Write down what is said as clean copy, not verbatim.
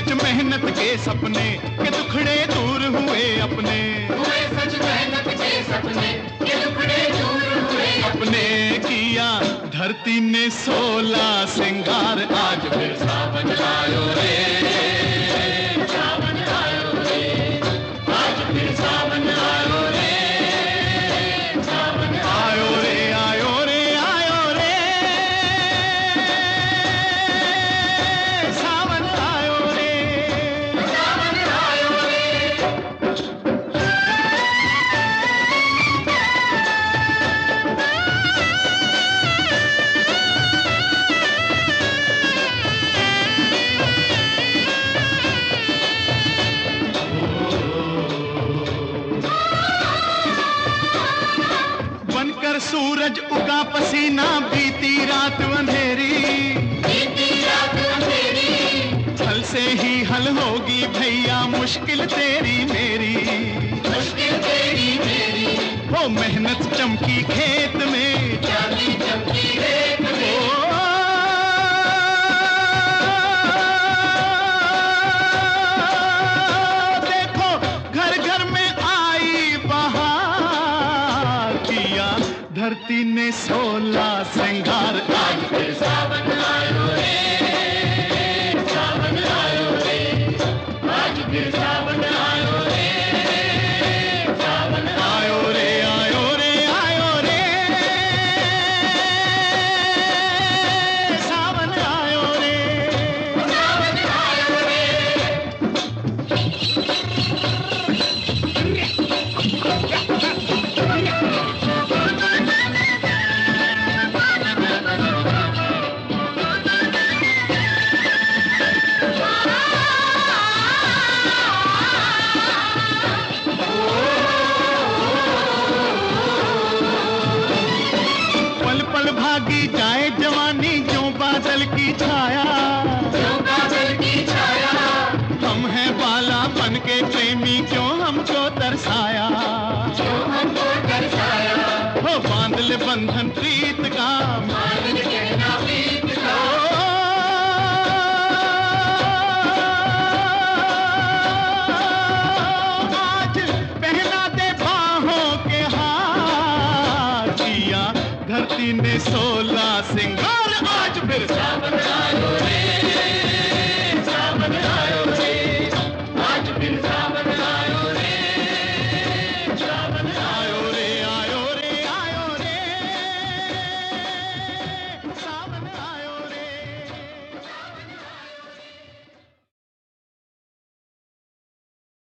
सच मेहनत के सपने के दुखड़े दूर हुए अपने, हुए सच मेहनत के सपने के दुखड़े दूर हुए अपने किया धरती ने 16 सिंगार। आज फिर सावन आयो रे, सावन आयो रे, आज फिर सावन आयो रे, सावन आयो रे, आयो रे, आयो रे, सावन आयो रे, सावन आयो रे। बनकर सूरज उगा पसीना बीती रात अंधेरी, बीती रात अंधेरी, हल से ही हल होगी भैया मुश्किल तेरी मेरी, मुश्किल तेरी मेरी, वो मेहनत चमकी खेत में, चांदी चमकी रेत में, ओ देखो घर घर में आई बहार, किया धरती ने 16 श्रृंगार। आज फिर सावन आयो रे, सावन आयो रे, आज फिर सावन आयो रे, सावन आयो रे, आयो रे, आयो रे, सावन आयो रे, सावन आयो रे। पल पल भागी जाए जवानी जो बादल की छाया, जो बादल की छाया, हम हैं बाला बन के प्रेमी क्यों हमको तरसाया, जो हमको दर्शाया, हो बांध ले बंधन प्रीत का, मान कहना प्रीत का, आज पहना दे बाहों के हार, किया धरती ने 16 सिंगार। आज फिर सावन आयो रे,